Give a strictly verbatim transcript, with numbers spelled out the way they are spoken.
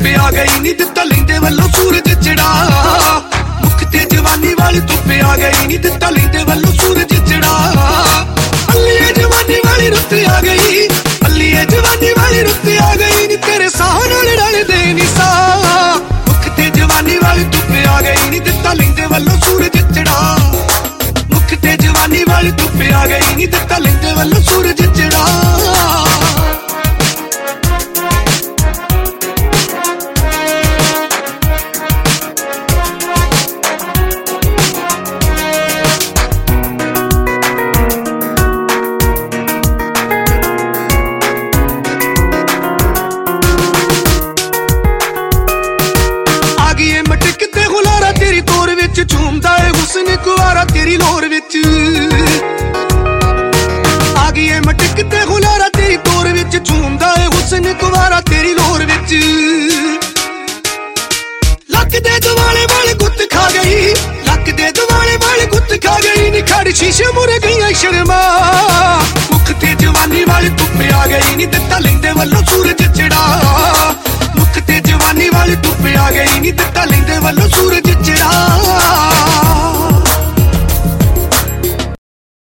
ਧੁੱਪ ਆ ਗਈ ਨੀ ਦਿੱਤਾ ਲੈਂਦੇ ਵੱਲੋਂ ਸੂਰਜ ਚੜਾ ਮੁਖ ਤੇ ਜਵਾਨੀ ਵਾਲੀ ਧੁੱਪ ਆ ਗਈ ਨੀ ਦਿੱਤਾ ਲੈਂਦੇ ਵੱਲੋਂ ਸੂਰਜ ਚੜਾ ਅੱਲੀਏ ਜਵਾਨੀ ਵਾਲੀ ਰੁੱਤ ਆ ਗਈ ਅੱਲੀਏ ਜਵਾਨੀ ਵਾਲੀ ਰੁੱਤ ਆ ਗਈ ਨੀ ਤੇਰੇ ਸਾਹ ਨਾਲ ਰਲਦੇ ਨੀ ਸਾਹ ਮੁਖ ਤੇ ਜਵਾਨੀ ਵਾਲੀ ਧੁੱਪ ਆ ਗਈ ਨੀ ਦਿੱਤਾ ਲੈਂਦੇ ਵੱਲੋਂ ਸੂਰਜ ਚੜਾ ਮੁਖ ਤੇ ਜਵਾਨੀ ਵਾਲੀ ਧੁੱਪ ਆ ਗਈ ਨੀ ਦਿੱਤਾ ਲੈਂਦੇ ਵੱਲੋਂ ਸੂਰਜ ਚੜਾ ਝੂਮਦਾ ਏ ਹੁਸਨ ਕੁਵਾਰਾ ਤੇਰੀ ਲੋਰ ਵਿੱਚ ਆ ਗਈ ਏ ਮਟਕ ਤੇ ਹੁਲਾਰਾ ਤੇਰੀ ਤੋਰ ਵਿੱਚ ਝੂਮਦਾ ਏ ਹੁਸਨ ਕੁਵਾਰਾ ਤੇਰੀ ਲੋਰ ਵਿੱਚ ਲੱਕ ਦੇ ਦੁਆਲੇ ਵਾਲੇ ਗੁੱਤ ਖਾ ਗਈ ਲੱਕ ਦੇ ਦੁਆਲੇ ਵਾਲੇ ਗੁੱਤ ਖਾ ਗਈ ਨੀ ਖੜ ਸ਼ੀਸ਼ੇ ਮੁਰ ਗਈ ਸ਼ਰਮਾ